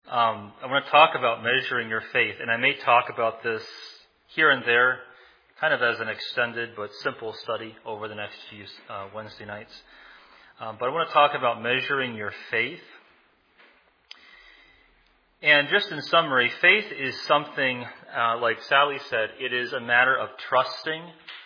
I want to talk about measuring your faith, and I may talk about this here and there, kind of as an extended but simple study over the next few Wednesday nights. But I want to talk about measuring your faith. And just in summary, faith is something, like Sally said, it is a matter of trusting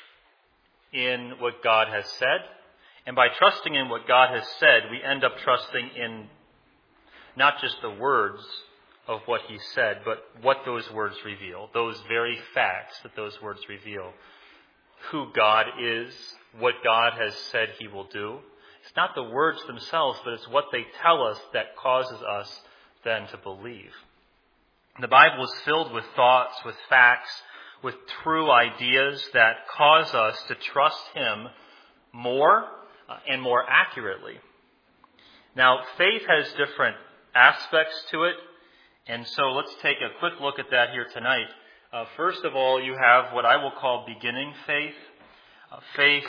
in what God has said. And by trusting in what God has said, we end up trusting in not just the words of what he said, but what those words reveal, those very facts that those words reveal. Who God is, what God has said he will do. It's not the words themselves, but it's what they tell us that causes us then to believe. The Bible is filled with thoughts, with facts, with true ideas that cause us to trust him more and more accurately. Now, faith has different aspects to it, and so let's take a quick look at that here tonight. First of all, you have what I will call beginning faith. Faith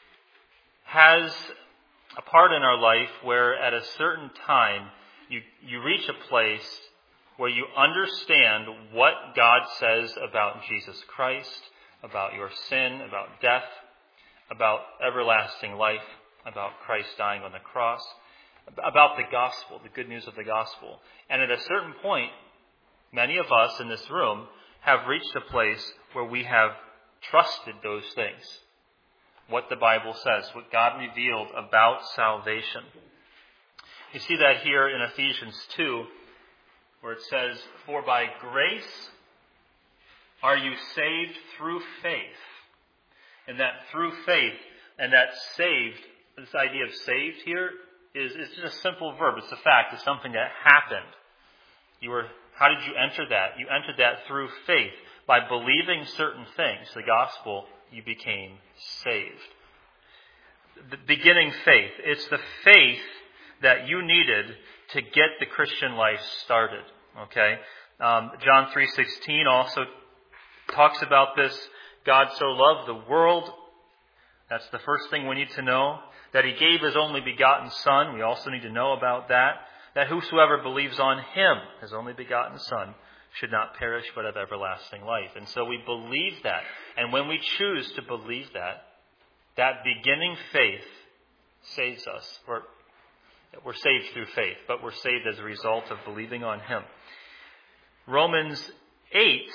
has a part in our life where at a certain time you reach a place where you understand what God says about Jesus Christ, about your sin, about death, about everlasting life, about Christ dying on the cross, about the gospel, the good news of the gospel. And at a certain point, many of us in this room have reached a place where we have trusted those things. What the Bible says, what God revealed about salvation. You see that here in Ephesians 2, where it says, "For by grace are you saved through faith." And that through faith, and that saved, this idea of saved here, is just a simple verb. It's a fact. It's something that happened. How did you enter that? You entered that through faith. By believing certain things, the gospel, you became saved. The beginning faith. It's the faith that you needed to get the Christian life started. Okay? John 3:16 also talks about this. God so loved the world. That's the first thing we need to know. That he gave his only begotten Son. We also need to know about that. That whosoever believes on him, his only begotten Son, should not perish but have everlasting life. And so we believe that. And when we choose to believe that, that beginning faith saves us. We're saved through faith, but we're saved as a result of believing on him. Romans 8,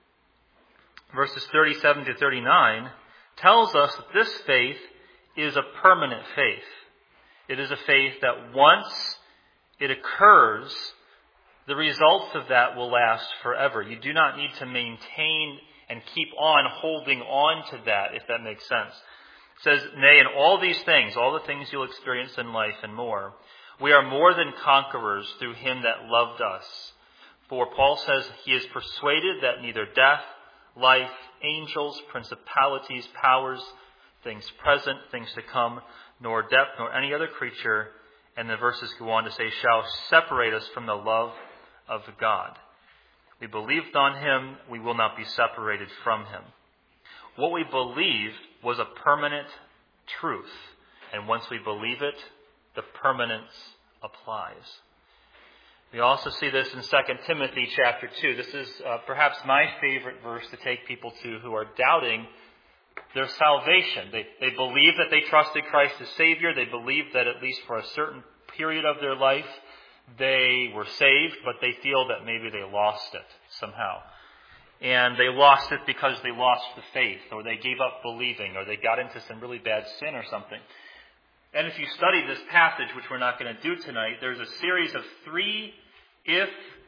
verses 37 to 39, tells us that this faith is a permanent faith. It is a faith that once it occurs, the results of that will last forever. You do not need to maintain and keep on holding on to that, if that makes sense. It says, "Nay, in all these things, all the things you'll experience in life and more, we are more than conquerors through him that loved us. For Paul says he is persuaded that neither death, life, angels, principalities, powers, things present, things to come, nor depth, nor any other creature," and the verses go on to say, "shall separate us from the love of God." We believed on him, we will not be separated from him. What we believed was a permanent truth. And once we believe it, the permanence applies. We also see this in 2 Timothy chapter 2. This is perhaps my favorite verse to take people to who are doubting their salvation. They believe that they trusted Christ as Savior. They believe that at least for a certain period of their life, they were saved, but they feel that maybe they lost it somehow. And they lost it because they lost the faith, or they gave up believing, or they got into some really bad sin or something. And if you study this passage, which we're not going to do tonight, there's a series of 3 if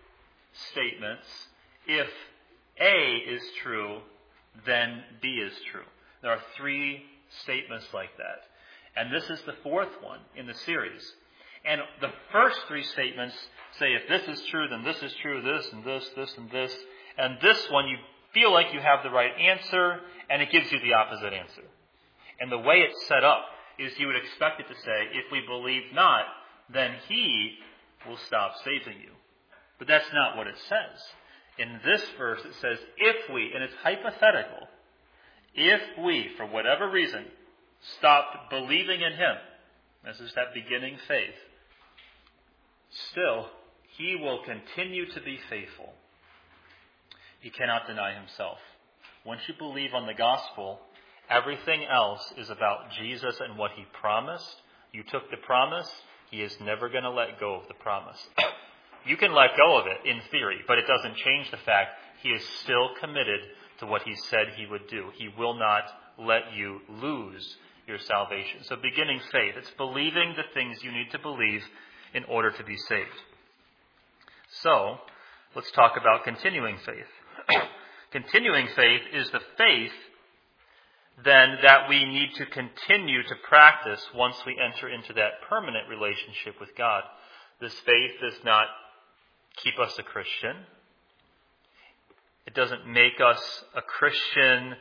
statements. If A is true, then B is true. There are 3 statements like that. And this is the 4th one in the series. And the first 3 statements say, if this is true, then this is true, this and this, this and this. And this one, you feel like you have the right answer, and it gives you the opposite answer. And the way it's set up is you would expect it to say, if we believe not, then he will stop saving you. But that's not what it says. In this verse, it says, if we, and it's hypothetical, if we, for whatever reason, stopped believing in him, this is that beginning faith, still, he will continue to be faithful. He cannot deny himself. Once you believe on the gospel, everything else is about Jesus and what he promised. You took the promise. He is never going to let go of the promise. You can let go of it in theory, but it doesn't change the fact he is still committed to what he said he would do. He will not let you lose your salvation. So beginning faith, it's believing the things you need to believe in order to be saved. So, let's talk about continuing faith. Continuing faith is the faith then that we need to continue to practice once we enter into that permanent relationship with God. This faith does not keep us a Christian. It doesn't make us a Christian.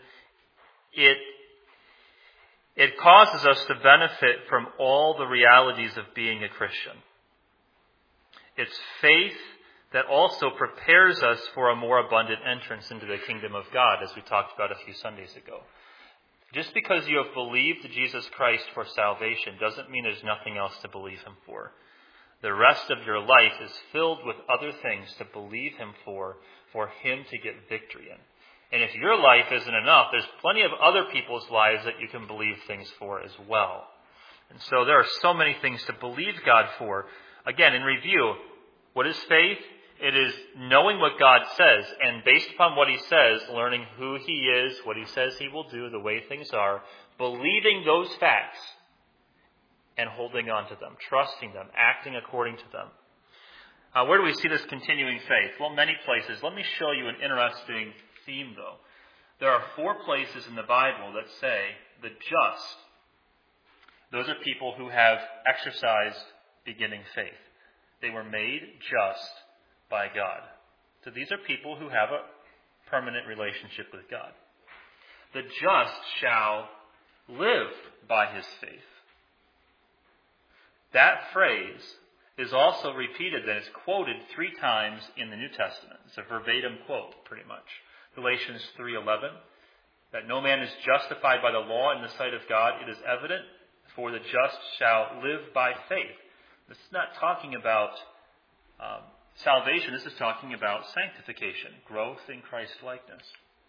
It causes us to benefit from all the realities of being a Christian. It's faith that also prepares us for a more abundant entrance into the kingdom of God, as we talked about a few Sundays ago. Just because you have believed Jesus Christ for salvation doesn't mean there's nothing else to believe him for. The rest of your life is filled with other things to believe him for him to get victory in. And if your life isn't enough, there's plenty of other people's lives that you can believe things for as well. And so there are so many things to believe God for. Again, in review, what is faith? It is knowing what God says, and based upon what he says, learning who he is, what he says he will do, the way things are, believing those facts, and holding on to them, trusting them, acting according to them. Where do we see this continuing faith? Well, many places. Let me show you an interesting theme, though. There are 4 places in the Bible that say the just, those are people who have exercised beginning faith. They were made just by God. So these are people who have a permanent relationship with God. The just shall live by his faith. That phrase is also repeated, that it's quoted 3 times in the New Testament. It's a verbatim quote, pretty much. Galatians 3:11, that no man is justified by the law in the sight of God. It is evident, for the just shall live by faith. This is not talking about salvation. This is talking about sanctification, growth in Christ-likeness.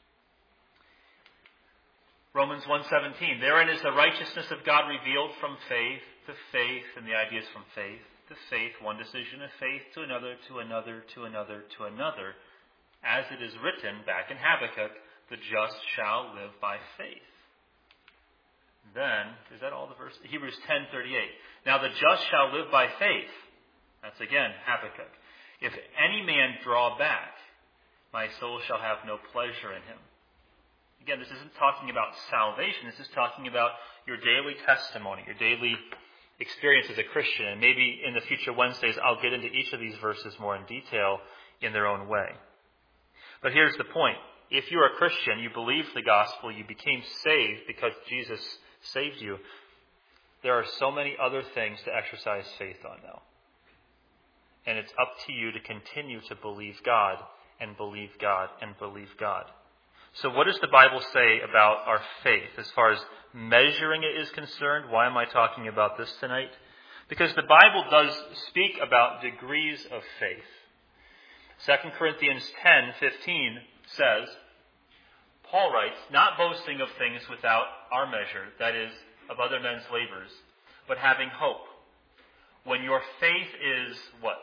Romans 1:17, therein is the righteousness of God revealed from faith to faith, and the idea is from faith to faith, one decision of faith to another, to another, to another, to another. As it is written back in Habakkuk, the just shall live by faith. Then, is that all the verse? Hebrews 10:38. Now the just shall live by faith. That's again Habakkuk. If any man draw back, my soul shall have no pleasure in him. Again, this isn't talking about salvation. This is talking about your daily testimony, your daily experience as a Christian. And maybe in the future Wednesdays, I'll get into each of these verses more in detail in their own way. But here's the point. If you're a Christian, you believe the gospel, you became saved because Jesus saved you, there are so many other things to exercise faith on now. And it's up to you to continue to believe God and believe God and believe God. So what does the Bible say about our faith as far as measuring it is concerned? Why am I talking about this tonight? Because the Bible does speak about degrees of faith. 2 Corinthians 10:15 says, Paul writes, not boasting of things without our measure, that is, of other men's labors, but having hope. When your faith is what?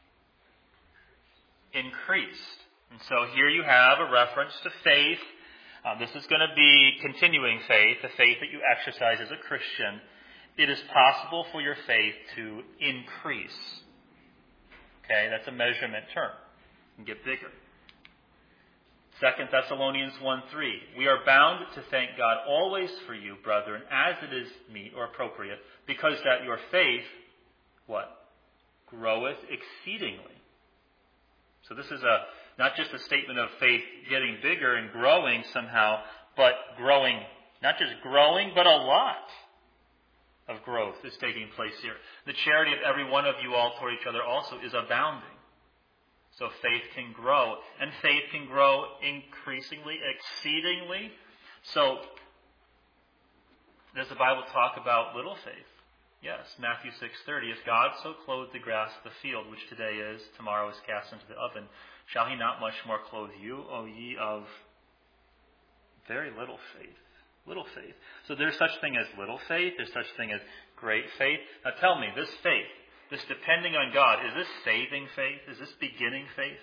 Increased. And so here you have a reference to faith. This is going to be continuing faith, the faith that you exercise as a Christian. It is possible for your faith to increase. Okay, that's a measurement term. And get bigger. 2 Thessalonians 1:3. We are bound to thank God always for you, brethren, as it is meet or appropriate, because that your faith, what? Groweth exceedingly. So this is not just a statement of faith getting bigger and growing somehow, but growing, not just growing, but a lot of growth is taking place here. The charity of every one of you all toward each other also is abounding. So faith can grow, and faith can grow increasingly, exceedingly. So does the Bible talk about little faith? Yes, Matthew 6:30. If God so clothed the grass of the field, which today is, tomorrow is cast into the oven, shall he not much more clothe you, O ye of very little faith? Little faith. So there's such thing as little faith. There's such thing as great faith. Now tell me, this faith, this depending on God, is this saving faith? Is this beginning faith?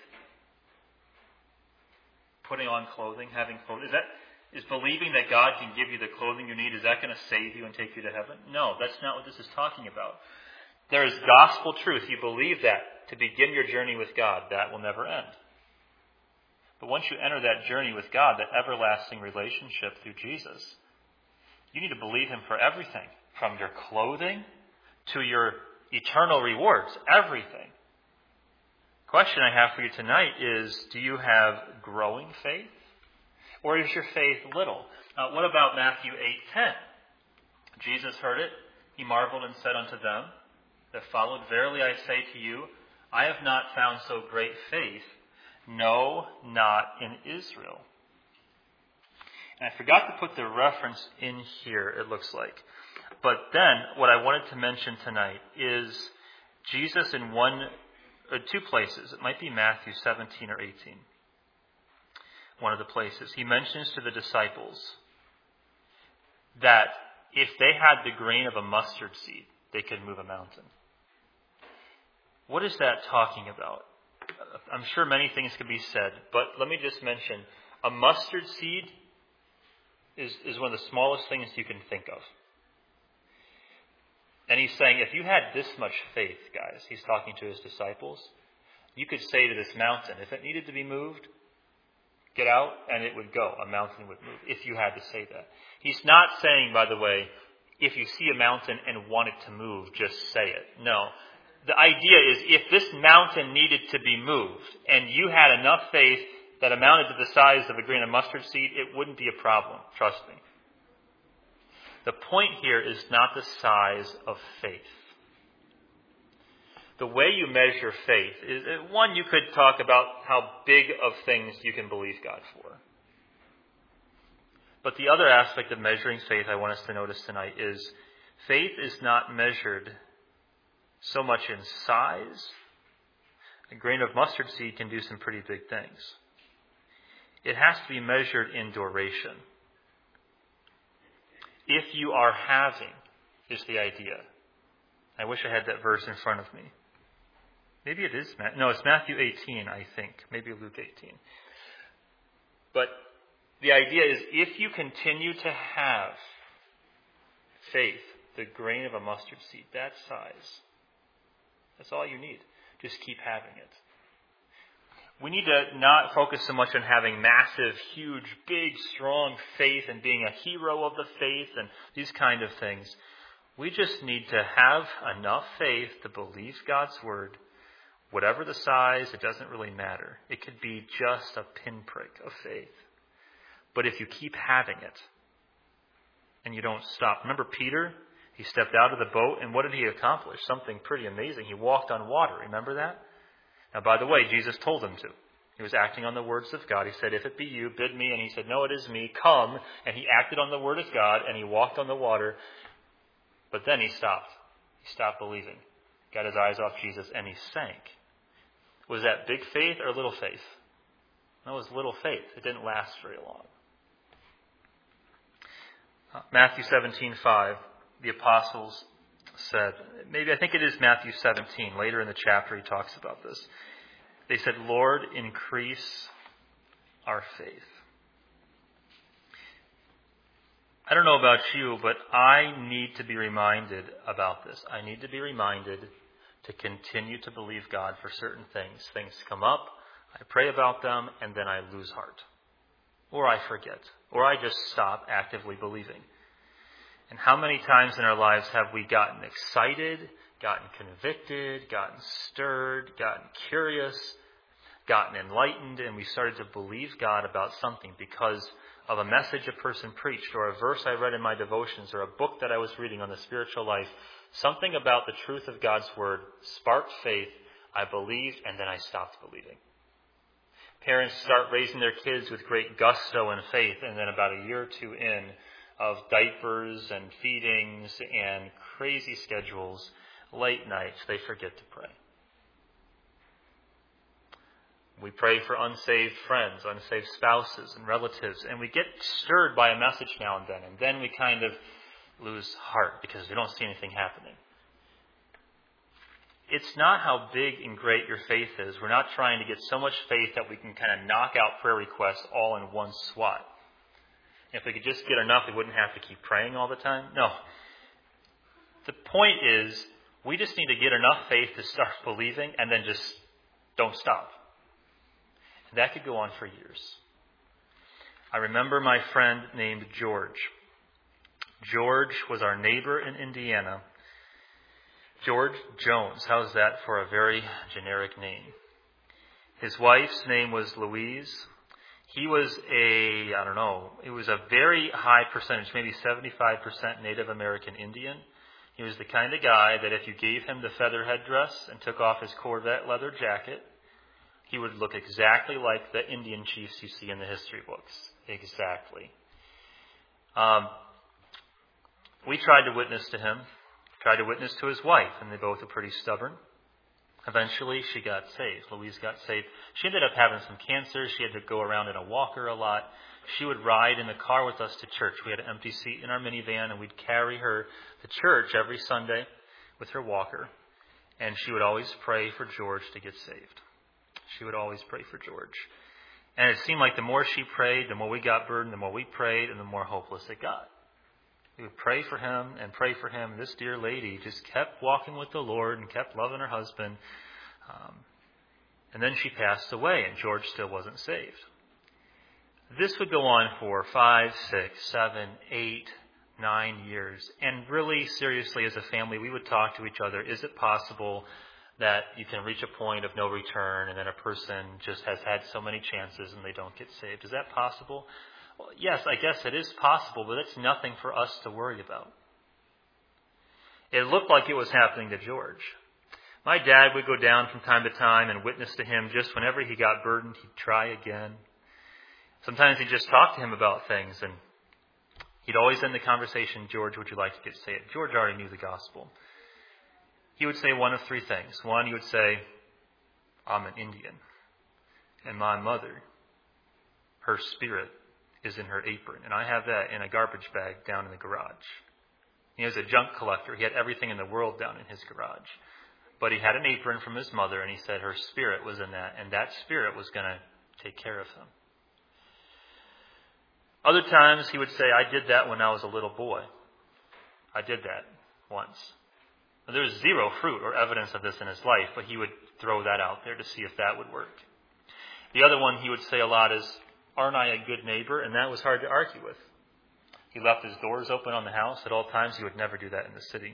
Putting on clothing, having clothing. Is believing that God can give you the clothing you need, is that going to save you and take you to heaven? No, that's not what this is talking about. There is gospel truth. You believe that to begin your journey with God, that will never end. But once you enter that journey with God, that everlasting relationship through Jesus, you need to believe Him for everything, from your clothing to your eternal rewards, everything. The question I have for you tonight is, do you have growing faith? Or is your faith little? What about Matthew 8:10? Jesus heard it. He marveled and said unto them that followed, Verily I say to you, I have not found so great faith, no, not in Israel. And I forgot to put the reference in here, it looks like. But then, what I wanted to mention tonight is Jesus in two places. It might be Matthew 17 or 18. One of the places. He mentions to the disciples that if they had the grain of a mustard seed, they could move a mountain. What is that talking about? I'm sure many things could be said, but let me just mention, a mustard seed is one of the smallest things you can think of. And he's saying, if you had this much faith, guys, he's talking to his disciples, you could say to this mountain, if it needed to be moved, get out, and it would go. A mountain would move, if you had to say that. He's not saying, by the way, if you see a mountain and want it to move, just say it. No. The idea is, if this mountain needed to be moved, and you had enough faith that amounted to the size of a grain of mustard seed, it wouldn't be a problem. Trust me. The point here is not the size of faith. The way you measure faith is, one, you could talk about how big of things you can believe God for. But the other aspect of measuring faith I want us to notice tonight is faith is not measured so much in size. A grain of mustard seed can do some pretty big things. It has to be measured in duration. If you are having, is the idea. I wish I had that verse in front of me. Maybe it is. No, it's Matthew 18, I think. Maybe Luke 18. But the idea is, if you continue to have faith, the grain of a mustard seed, that size, that's all you need. Just keep having it. We need to not focus so much on having massive, huge, big, strong faith and being a hero of the faith and these kind of things. We just need to have enough faith to believe God's word. Whatever the size, it doesn't really matter. It could be just a pinprick of faith. But if you keep having it and you don't stop. Remember Peter? He stepped out of the boat, and what did he accomplish? Something pretty amazing. He walked on water. Remember that? Now, by the way, Jesus told him to. He was acting on the words of God. He said, if it be you, bid me. And he said, no, it is me. Come. And he acted on the word of God, and he walked on the water. But then he stopped. He stopped believing. Got his eyes off Jesus, and he sank. Was that big faith or little faith? No, it was little faith. It didn't last very long. Matthew 17:5, the apostles said, I think it is Matthew 17. Later in the chapter he talks about this. They said, Lord, increase our faith. I don't know about you, but I need to be reminded about this. I need to be reminded to continue to believe God for certain things. Things come up, I pray about them, and then I lose heart. Or I forget. Or I just stop actively believing. And how many times in our lives have we gotten excited, gotten convicted, gotten stirred, gotten curious, gotten enlightened, and we started to believe God about something because of a message a person preached, or a verse I read in my devotions, or a book that I was reading on the spiritual life. Something about the truth of God's word sparked faith. I believed, and then I stopped believing. Parents start raising their kids with great gusto and faith, and then about a year or two in, of diapers and feedings and crazy schedules, late nights, they forget to pray. We pray for unsaved friends, unsaved spouses and relatives, and we get stirred by a message now and then we kind of lose heart because we don't see anything happening. It's not how big and great your faith is. We're not trying to get so much faith that we can kind of knock out prayer requests all in one swat. If we could just get enough, we wouldn't have to keep praying all the time. No. The point is, we just need to get enough faith to start believing and then just don't stop. And that could go on for years. I remember my friend named George. George was our neighbor in Indiana. George Jones. How's that for a very generic name? His wife's name was Louise. He was it was a very high percentage, maybe 75% Native American Indian. He was the kind of guy that if you gave him the feather headdress and took off his Corvette leather jacket, he would look exactly like the Indian chiefs you see in the history books. Exactly. We tried to witness to him, tried to witness to his wife, and they both were pretty stubborn. Eventually, she got saved. Louise got saved. She ended up having some cancer. She had to go around in a walker a lot. She would ride in the car with us to church. We had an empty seat in our minivan, and we'd carry her to church every Sunday with her walker. And she would always pray for George to get saved. She would always pray for George. And it seemed like the more she prayed, the more we got burdened, the more we prayed, and the more hopeless it got. We would pray for him and pray for him. This dear lady just kept walking with the Lord and kept loving her husband. And then she passed away, and George still wasn't saved. This would go on for 5, 6, 7, 8, 9 years. And really, seriously, as a family, we would talk to each other. Is it possible that you can reach a point of no return and then a person just has had so many chances and they don't get saved? Is that possible? Well, yes, I guess it is possible, but it's nothing for us to worry about. It looked like it was happening to George. My dad would go down from time to time and witness to him. Just whenever he got burdened, he'd try again. Sometimes he'd just talk to him about things, and he'd always end the conversation, George, would you like to get saved? George already knew the gospel. He would say one of three things. One, he would say, I'm an Indian, and my mother, her spirit is in her apron, and I have that in a garbage bag down in the garage. He was a junk collector. He had everything in the world down in his garage. But he had an apron from his mother, and he said her spirit was in that, and that spirit was going to take care of him. Other times he would say, I did that when I was a little boy. I did that once. Now, there was zero fruit or evidence of this in his life, but he would throw that out there to see if that would work. The other one he would say a lot is, aren't I a good neighbor? And that was hard to argue with. He left his doors open on the house at all times. He would never do that in the city.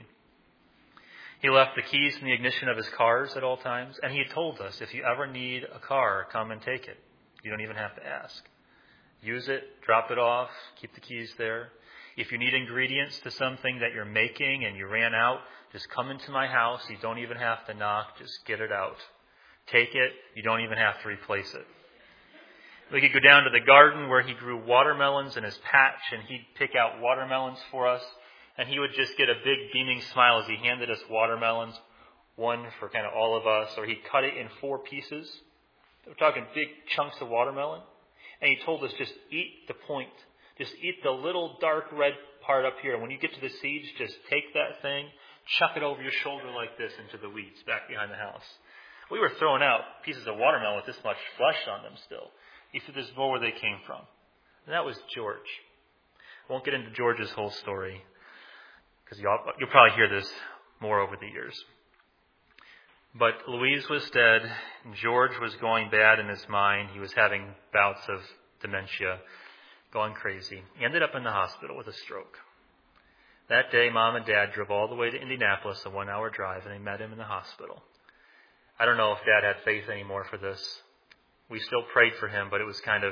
He left the keys in the ignition of his cars at all times. And he told us, if you ever need a car, come and take it. You don't even have to ask. Use it, drop it off, keep the keys there. If you need ingredients to something that you're making and you ran out, just come into my house. You don't even have to knock. Just get it out. Take it. You don't even have to replace it. We could go down to the garden where he grew watermelons in his patch, and he'd pick out watermelons for us. And he would just get a big beaming smile as he handed us watermelons, one for kind of all of us, or he'd cut it in 4 pieces. We're talking big chunks of watermelon. And he told us, just eat the point. Just eat the little dark red part up here. And when you get to the seeds, just take that thing, chuck it over your shoulder like this into the weeds back behind the house. We were throwing out pieces of watermelon with this much flesh on them still. He said there's more where they came from. And that was George. I won't get into George's whole story, because you'll probably hear this more over the years. But Louise was dead. George was going bad in his mind. He was having bouts of dementia, going crazy. He ended up in the hospital with a stroke. That day, Mom and Dad drove all the way to Indianapolis, a 1-hour drive, and they met him in the hospital. I don't know if Dad had faith anymore for this. We still prayed for him, but it was kind of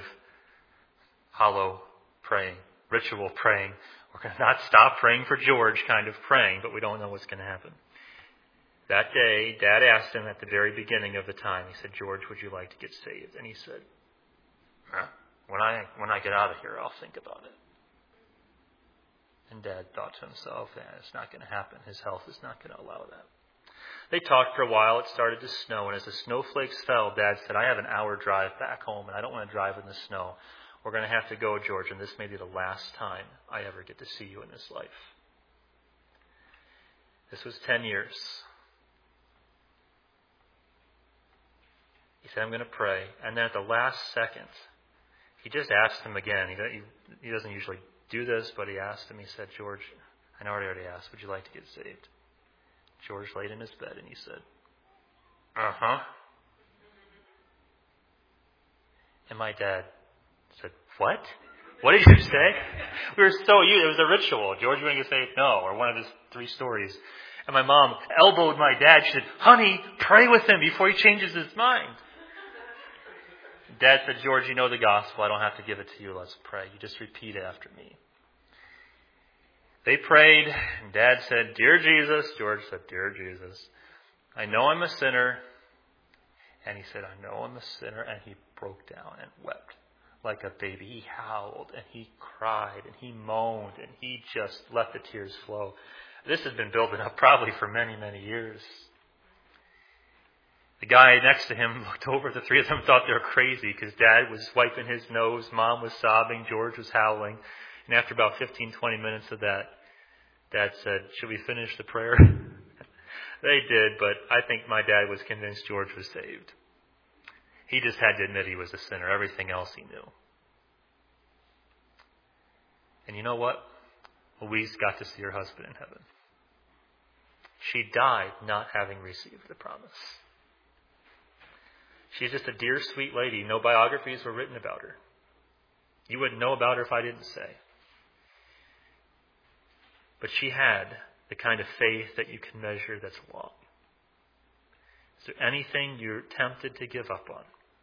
hollow praying, ritual praying. We're going to not stop praying for George kind of praying, but we don't know what's going to happen. That day, Dad asked him at the very beginning of the time, he said, George, would you like to get saved? And he said, when I get out of here, I'll think about it. And Dad thought to himself, it's not going to happen. His health is not going to allow that. They talked for a while. It started to snow. And as the snowflakes fell, Dad said, I have an hour drive back home, and I don't want to drive in the snow. We're going to have to go, George, and this may be the last time I ever get to see you in this life. This was 10 years. He said, I'm going to pray. And then at the last second, he just asked him again. He doesn't usually do this, but he asked him. He said, George, I know I already asked, would you like to get saved? George laid in his bed and he said, uh-huh. And my dad said, what? What did you say? We were so used. It was a ritual. George, you want to get saved? No. Or one of his 3 stories. And my mom elbowed my dad. She said, honey, pray with him before he changes his mind. Dad said, George, you know the gospel. I don't have to give it to you. Let's pray. You just repeat after me. They prayed, and Dad said, Dear Jesus. George said, Dear Jesus, I know I'm a sinner. And he said, I know I'm a sinner. And he broke down and wept like a baby. He howled, and he cried, and he moaned, and he just let the tears flow. This has been building up probably for many, many years. The guy next to him looked over. The 3 of them thought they were crazy because Dad was wiping his nose, Mom was sobbing, George was howling. And after about 15, 20 minutes of that, Dad said, should we finish the prayer? They did, but I think my dad was convinced George was saved. He just had to admit he was a sinner. Everything else he knew. And you know what? Louise got to see her husband in heaven. She died not having received the promise. She's just a dear, sweet lady. No biographies were written about her. You wouldn't know about her if I didn't say. But she had the kind of faith that you can measure that's long. Is there anything you're tempted to give up on?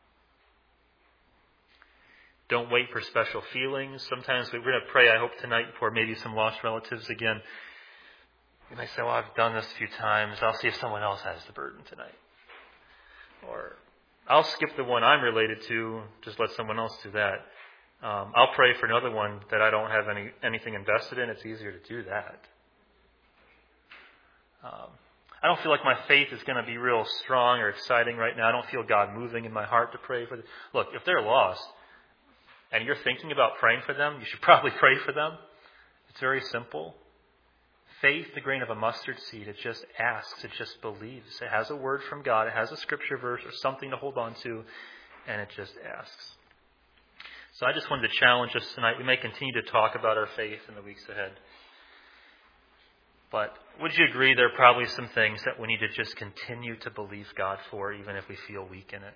Don't wait for special feelings. Sometimes we're going to pray, I hope tonight, for maybe some lost relatives again. You might say, well, I've done this a few times. I'll see if someone else has the burden tonight. Or I'll skip the one I'm related to. Just let someone else do that. I'll pray for another one that I don't have anything invested in. It's easier to do that. I don't feel like my faith is going to be real strong or exciting right now. I don't feel God moving in my heart to pray for them. Look, if they're lost and you're thinking about praying for them, you should probably pray for them. It's very simple. Faith, the grain of a mustard seed, it just asks, it just believes. It has a word from God, it has a scripture verse or something to hold on to, and it just asks. So I just wanted to challenge us tonight. We may continue to talk about our faith in the weeks ahead. But would you agree there are probably some things that we need to just continue to believe God for, even if we feel weak in it?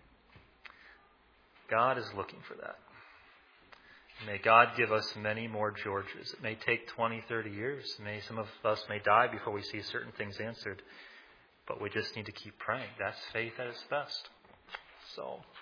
God is looking for that. May God give us many more Georges. It may take 20, 30 years. Some of us may die before we see certain things answered. But we just need to keep praying. That's faith at its best. So